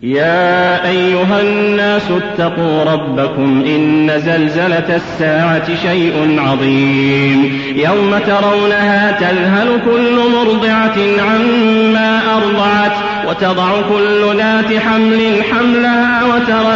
يا أيها الناس اتقوا ربكم إن زلزلة الساعة شيء عظيم يوم ترونها تذهل كل مرضعة عما أرضعت وتضع كل ذات حمل حملها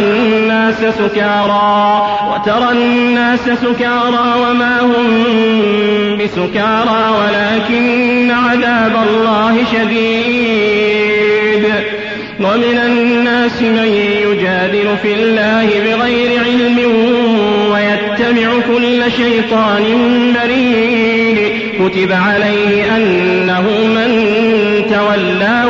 وترى الناس سكارى وما هم بسكارى ولكن عذاب الله شديد. ومن الناس من يجادل في الله بغير علم ويتبع كل شيطان مريد كتب عليه أنه من تولاه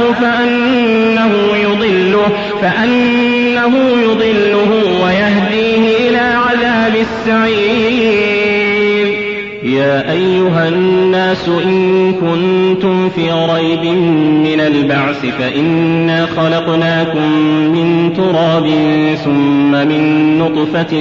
فأنه يضله ويهديه إلى عذاب السعير. يا أيها الناس إن كنتم في ريب من البعث فإنا خلقناكم من تراب ثم من نطفة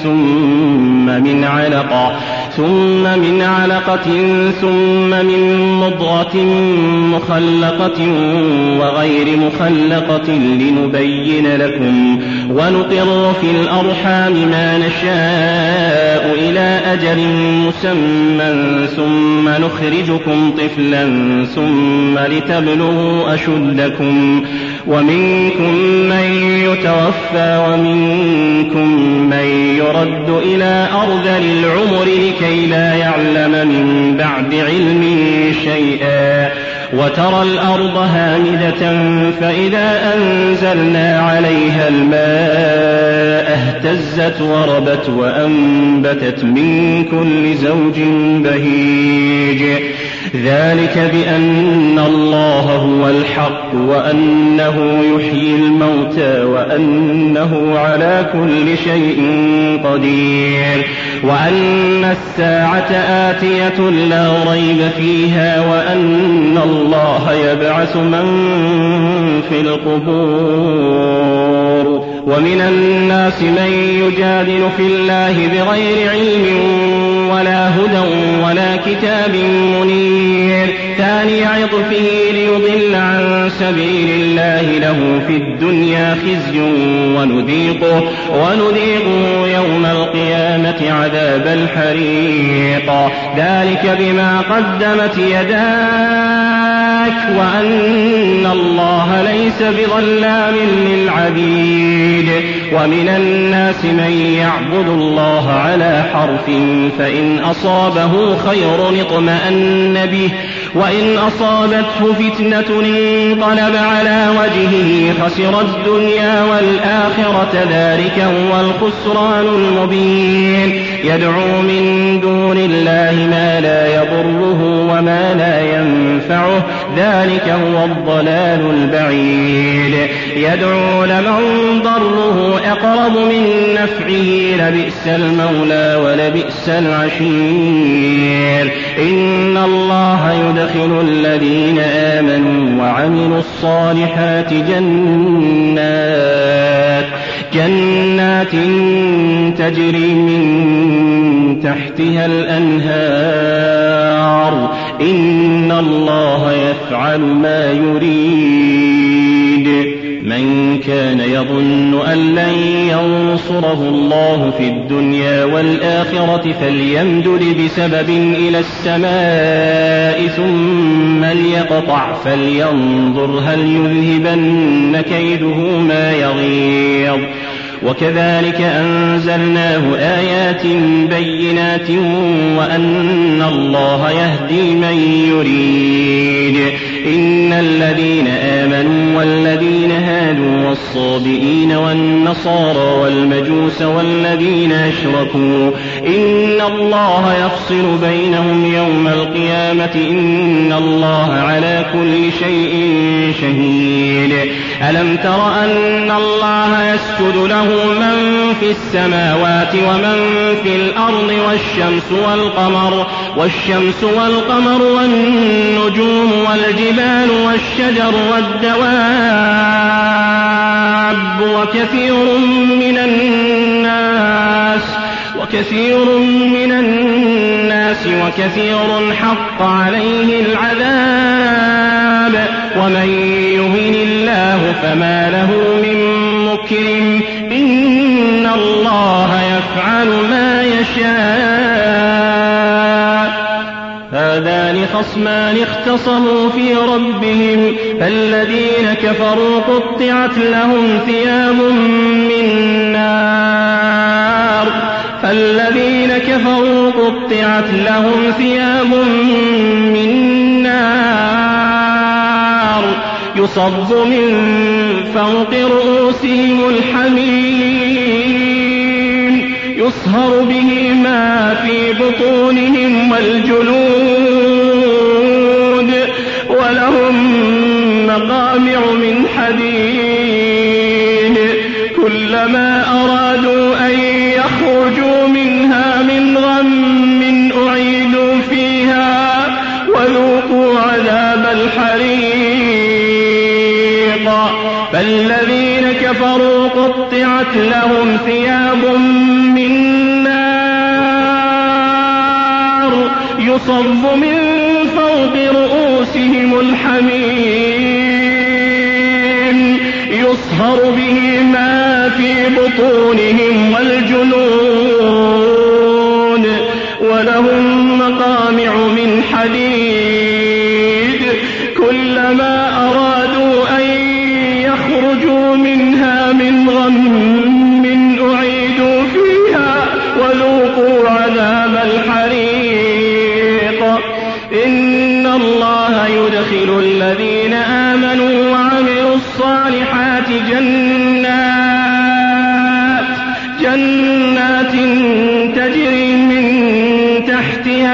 ثم من علقة ثم من مضغة مخلقة وغير مخلقة لنبين لكم ونقر في الأرحام ما نشاء إلى أجل مسمى ثم نخرجكم طفلا ثم لتبلغوا أشدكم ومنكم من يتوفى ومنكم من يرد إلى أرذل العمر لكي لا يعلم من بعد علم شيئا وترى الأرض هامدة فإذا أنزلنا عليها الماء اهتزت وربت وأنبتت من كل زوج بهيج. ذلك بأن الله هو الحق وأنه يحيي الموتى وأنه على كل شيء قدير وأن الساعة آتية لا ريب فيها وأن الله يبعث من في القبور. ومن الناس من يجادل في الله بغير علم ولا هدى ولا كتاب منير ثاني عطفه ليضل عن سبيل الله له في الدنيا خزي ونذيقه يوم القيامة عذاب الحريق. ذلك بما قدمت يداك وأن الله ليس بظلام للعبيد. ومن الناس من يعبد الله على حرف فإن أصابه خير اطمأن به وإن أصابته فتنة انقلب على وجهه خسر الدنيا والآخرة ذلك هو الخسران المبين. يدعو من دون الله ما لا يضره وما لا ينفعه ذلك هو الضلال البعيد. يدعو لمن ضره أقرب من نفعه لبئس المولى ولبئس العشير. إن الله يدخل الذين آمنوا وعملوا الصالحات جنات تجري من تحتها الأنهار إن الله يفعل ما يريد. من كان يظن أن لن ينصره الله في الدنيا والآخرة فليمدد بسبب إلى السماء ثم ليقطع فلينظر هل يذهبن كيده ما يغيظ. وكذلك أنزلناه آيات بينات وأن الله يهدي من يريد. إن الذين آمنوا والذين هادوا والصابئين والنصارى والمجوس والذين أشركوا إن الله يفصل بينهم يوم القيامة إن الله على كل شيء شهيد. ألم تر أن الله يسجد له من في السماوات ومن في الأرض والشمس والقمر والنجوم والجبال والشجر والدواب وكثير حق عليه العذاب ومن يهن الله فما له من مكرم إن الله يفعل ما يشاء هذان خصمان اختصموا في ربهم فالذين كفروا قطعت لهم ثياب من نار يصب من فوق رؤوسهم الحميم يصهر به ما في بطونهم والجلود ولهم مقامع من حديد كلما أرادوا أن يخرجوا منها من غم أعيدوا فيها وذوقوا عذاب الحريق فالذين كفروا قطعت لهم ثياب من نار يصب من فوق رؤوسهم الحميم يصهر به ما في بطونهم والجلود ولهم مقامع من حديد كلما أرادوا أن يخرجوا منها من غم أعيدوا فيها وذوقوا عذاب الحريق إن الله يدخل الذين آمنوا وعملوا الصالحات جنات تجري من تحتها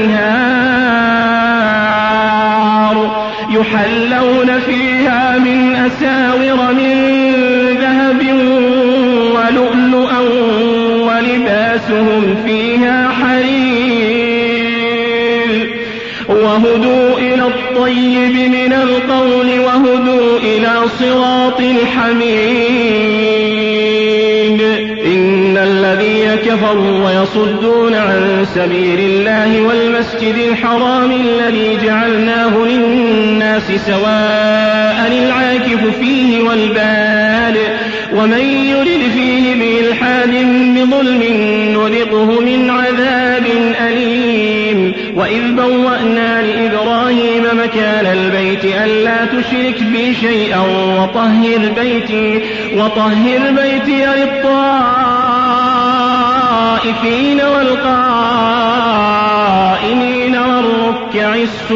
الأنهار يحلون فيها من أساور من ذهب ولؤلؤا ولباسهم فيها حرير وهدوا إلى الطيب من القول وهدوا إلى صراط الحميد إن الذين كفروا ويصدون عن سبيل الله والمسجد الحرام الذي جعلناه للناس سواء العاكف فيه والباد ومن يرد فيه بإلحاد بظلم نذقه من عذاب أليم وإذ بوأنا لإبراهيم مكان البيت ألا تشرك بي شيئا وطهر بيتي للطائفين والقائمين والركع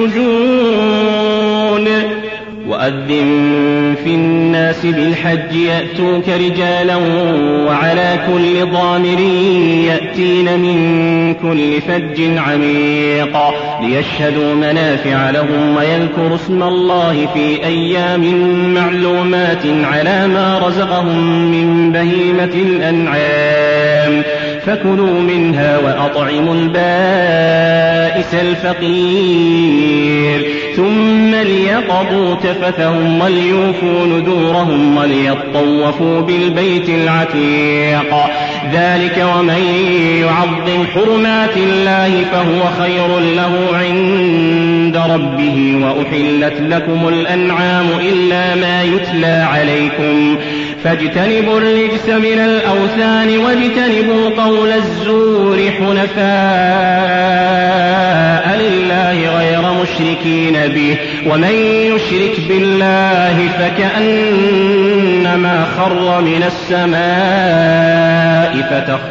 السجود وأذن في الناس بالحج يأتوك رجالا وعلى كل ضامر يأتين من كل فج عميق ليشهدوا منافع لهم ويذكروا اسم الله في أيام معلومات على ما رزقهم من بهيمة الأنعام فكلوا منها وأطعموا البائس الفقير ثم ليقضوا تفثهم وليوفوا نذورهم وليطوفوا بالبيت العتيق ذلك ومن يعظم حرمات الله فهو خير له عند ربه وأحلت لكم الأنعام إلا ما يتلى عليكم فاجتنبوا الرجس من الأوثان واجتنبوا قول الزور حنفاء لله غير مشركين به ومن يشرك بالله فكأنما خر من السماء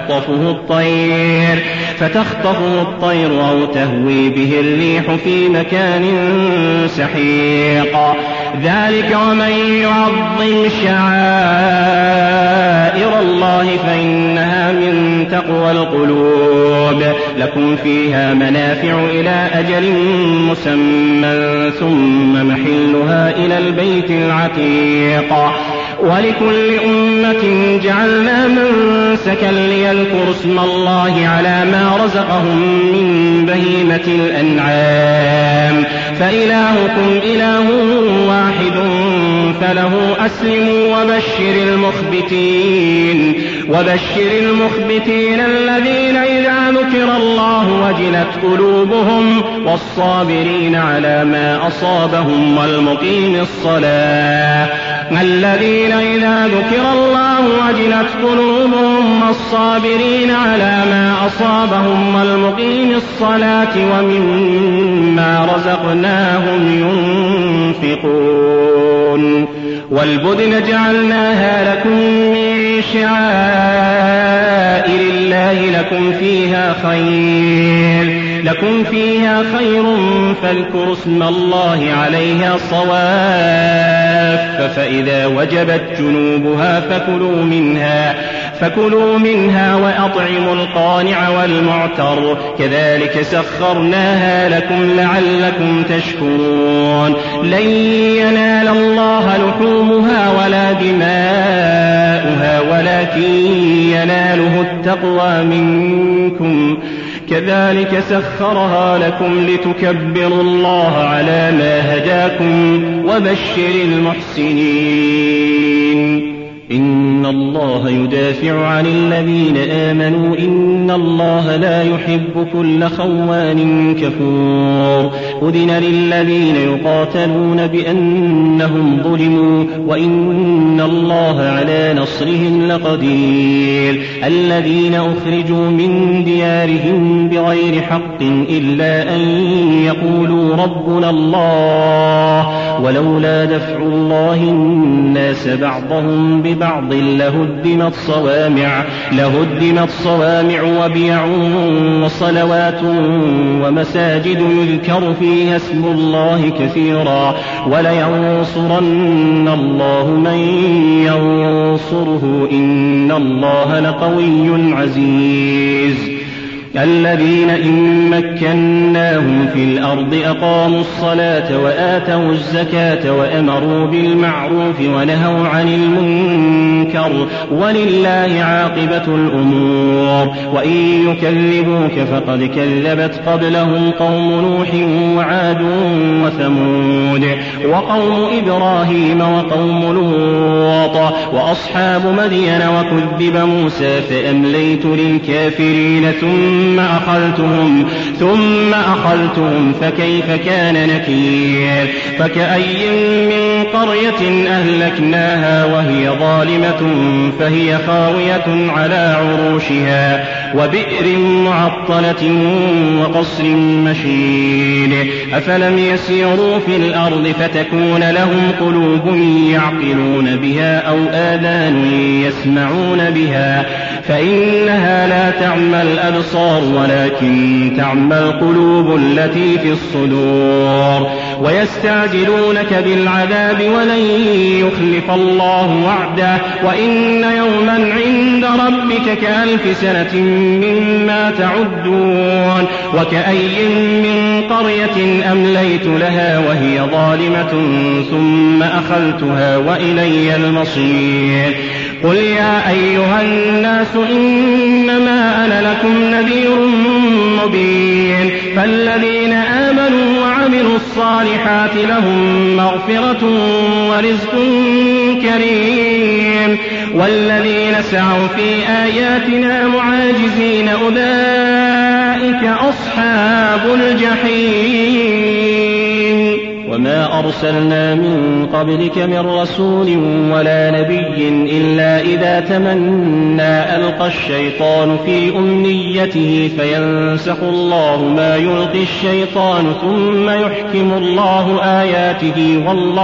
فتخطفه الطير أو تهوي به الريح في مكان سحيق ذلك ومن يعظم شعائر الله فإنها من تقوى القلوب لكم فيها منافع إلى أجل مسمى ثم محلها إلى البيت العتيق ولكل أمة جعلنا منسكا ليذكروا اسم الله على ما رزقهم من بهيمة الأنعام فإلهكم إله واحد فله أسلموا وبشر المخبتين الذين إذا ذكر الله وجلت قلوبهم والصابرين على ما أصابهم والمقيم الصلاة الذين إذا ذكر الله وجلت قلوبهم والصابرين على ما أصابهم والمقيم الصلاة ومما رزقناهم ينفقون والبدن جعلناها لكم من شعائر الله لكم فيها خير فاذكروا اسم الله عليها صواف فإذا وجبت جنوبها فكلوا منها وأطعموا القانع والمعتر كذلك سخرناها لكم لعلكم تشكرون لن ينال الله لحومها ولا دماؤها ولكن يناله التقوى منكم كذلك سخرها لكم لتكبروا الله على ما هداكم وبشر المحسنين إن الله يدافع عن الذين آمنوا إن الله لا يحب كل خوان كفور أذن للذين يقاتلون بأنهم ظلموا وإن الله على نصرهم لقدير الذين أخرجوا من ديارهم بغير حق إلا أن يقولوا ربنا الله ولولا دفع الله الناس بعضهم ببعض لهدمت صوامع وبيع وصلوات ومساجد يذكر فيها اسم الله كثيرا ولينصرن الله من ينصره إن الله لقوي عزيز الذين إن مكناهم في الأرض أقاموا الصلاة وآتوا الزكاة وأمروا بالمعروف ونهوا عن المنكر ولله عاقبة الأمور وإن يكذبوك فقد كذبت قبلهم قوم نوح وعاد وثمود وقوم إبراهيم وقوم لوط وأصحاب مدين وكذب موسى فأمليت للكافرين ثم أخذتهم فكيف كان نكير فكأي من قرية أهلكناها وهي ظالمة فهي خاوية على عروشها وبئر معطلة وقصر مشيد أفلم يسيروا في الأرض فتكون لهم قلوب يعقلون بها أو آذان يسمعون بها فإنها لا تعمى الأبصار ولكن تعمى القلوب التي في الصدور ويستعجلونك بالعذاب ولن يخلف الله وعده وإن يوما عند ربك كألف سنة مما تعدون وكأي من قرية أمليت لها وهي ظالمة ثم أخذتها وإلي المصير قل يا أيها الناس إنما أنا لكم نذير مبين فالذين آمنوا وعملوا الصالحات لهم مغفرة ورزق كريم والذين سعوا في آياتنا معاجزين أولئك أصحاب الجحيم وما أرسلنا من قبلك من رسول ولا نبي إلا إذا تمنى ألقى الشيطان في أمنيته فينسخ الله ما يلقي الشيطان ثم يحكم الله آياته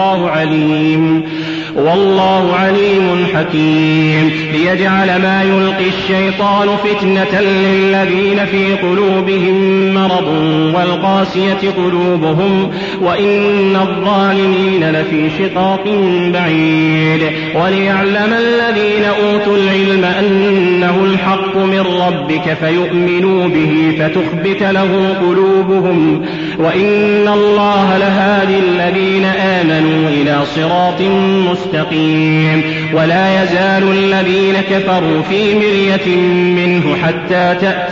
والله عليم حكيم ليجعل ما يلقي الشيطان فتنة للذين في قلوبهم مرض والقاسية قلوبهم وإن الظالمين لفي شقاق بعيد وليعلم الذين أوتوا العلم أنه الحق من ربك فيؤمنوا به فتخبت له قلوبهم وإن الله لهادي الذين آمنوا إلى صراط مستقيم ولا يزال الذين كفروا في مرية منه حتى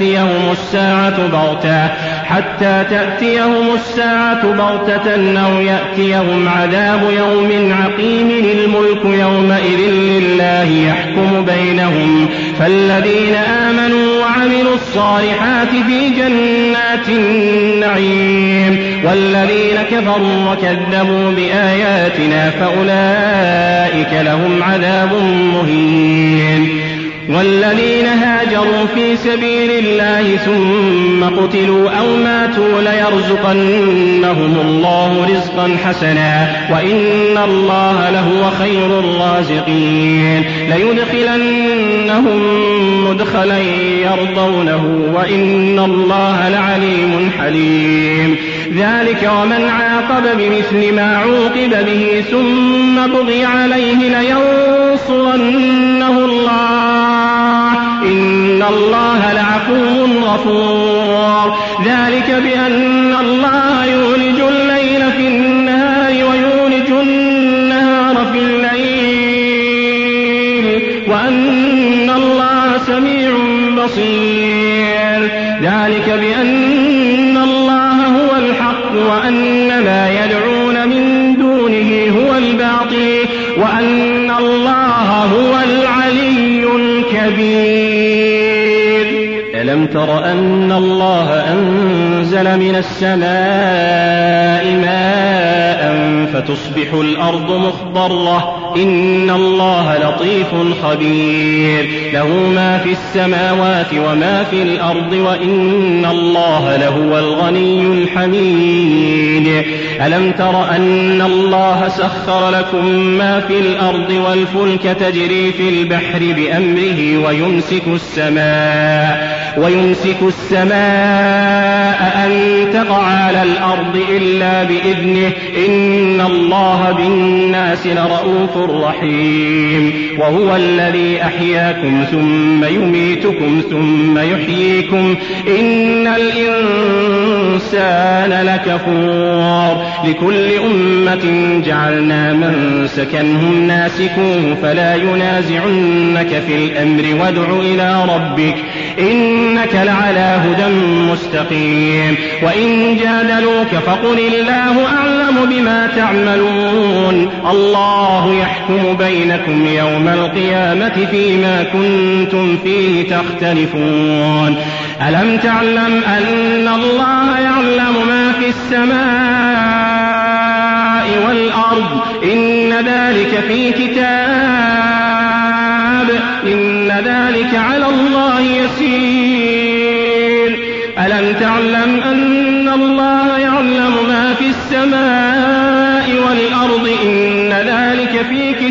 تأتيهم الساعة بغتة أو يأتيهم عذاب يوم عقيم الملك يومئذ لله يحكم بينهم فالذين آمنوا وعملوا الصالحات في جنات النعيم والذين كفروا وكذبوا بآياتنا فأولئك لهم عذاب مهين والذين هاجروا في سبيل الله ثم قتلوا أو ماتوا ليرزقنهم الله رزقا حسنا وإن الله لهو خير الرازقين ليدخلنهم مدخلا يرضونه وإن الله لعليم حليم ذلك ومن عاقب بمثل ما عوقب به ثم بغي عليه لينصرنه الله إن الله لعفو غفور ذلك بأن الله يولج الليل في النهار ويولج النهار في الليل وأن الله سميع بصير ذلك بأن الله هو الحق وأن ما يدعون من دونه هو الباطل وأن الله هو العلي الكبير ألم تر أن الله أنزل من السماء ماء فتصبح الأرض مخضرة إن الله لطيف خبير له ما في السماوات وما في الأرض وإن الله لهو الغني الحميد ألم تر أن الله سخر لكم ما في الأرض والفلك تجري في البحر بأمره ويمسك السماء أن تقع على الأرض إلا بإذنه إن الله بالناس لرؤوف رحيم وهو الذي أحياكم ثم يميتكم ثم يحييكم إن الإنسان لكفور لكل أمة جعلنا منسكا هم ناسكوه فلا ينازعنك في الأمر وادع إلى ربك إنك لعلى هدى مستقيم وإن جادلوك فقل الله أعلم بما تعملون الله يحكم بينكم يوم القيامة فيما كنتم فيه تختلفون ألم تعلم أن الله يعلم ما في السماء والأرض إن ذلك في كتاب إن ذلك على الله يسير ألم تعلم أن الله يعلم ما في السماء والأرض إن ذلك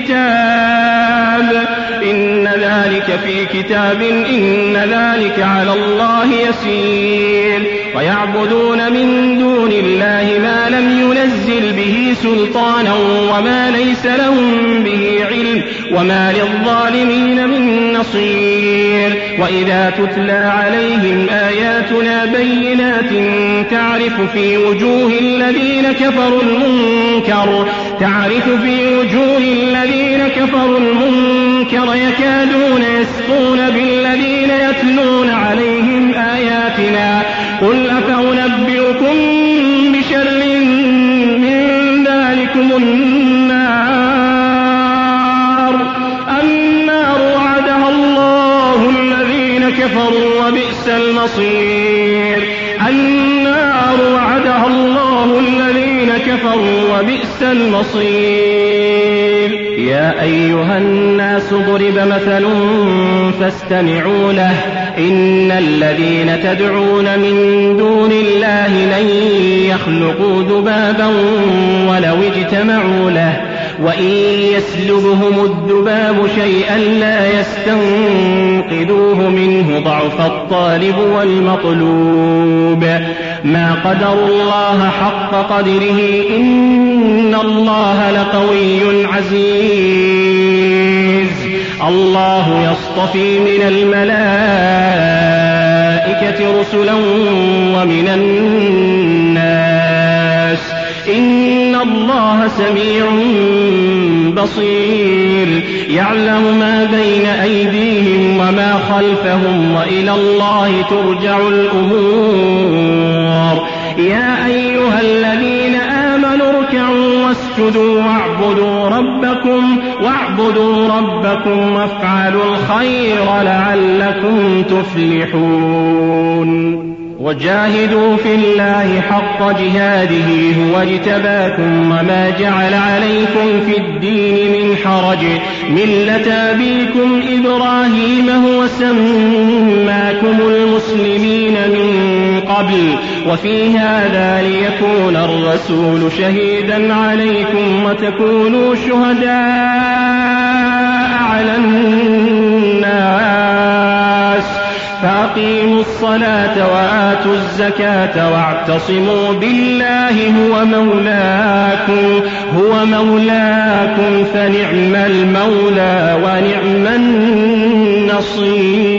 في كتاب إن ذلك على الله يسير ويعبدون من دون الله ما لم ينزل به سلطانا وما ليس لهم به علم وما للظالمين من نصير وإذا تتلى عليهم آياتنا بينات تعرف في وجوه الذين كفروا المنكر يكادون يسقون بالذين يتلون عليهم آياتنا قل أفأنبئكم بشر من ذلكم النار وعدها الله الذين كفروا وبئس المصير النار وعدها الله الذين كفروا وبئس المصير يا أيها الناس ضرب مثل فاستمعوا له إن الذين تدعون من دون الله لن يخلقوا ذبابا ولو اجتمعوا له وإن يسلبهم الذباب شيئا لا يستنقذوه منه ضعف الطالب والمطلوب ما قدروا الله حق قدره إن الله لقوي عزيز الله يصطفي من الملائكة رسلا ومن الناس إن الله سميع بصير يعلم ما بين أيديهم وما خلفهم وإلى الله ترجع الأمور يا أيها الذين آمنوا اركعوا واسجدوا واعبدوا ربكم وافعلوا الخير لعلكم تفلحون وجاهدوا في الله حق جهاده هو اجتباكم وما جعل عليكم في الدين من حرج ملة أبيكم إبراهيم هو سماكم المسلمين من قبل وفي هذا ليكون الرسول شهيدا عليكم وتكونوا شهداء على الناس فأقيموا الصلاة وآتوا الزكاة واعتصموا بالله هو مولاكم فنعم المولى ونعم النصير.